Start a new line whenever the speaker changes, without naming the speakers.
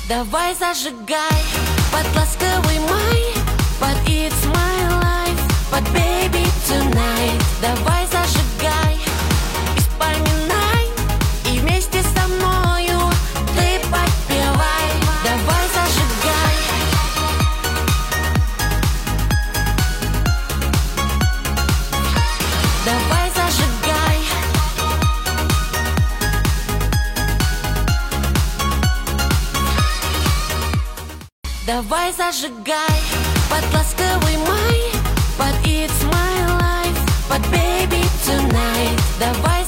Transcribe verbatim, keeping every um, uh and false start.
Давай зажигай под ласковый май, под It's my life, под Baby tonight. Давай зажигай и вспоминай, и вместе со мною ты подпевай. Давай зажигай. Давай зажигай. Давай зажигай под ласковый май, под It's my life, под Baby tonight. Давай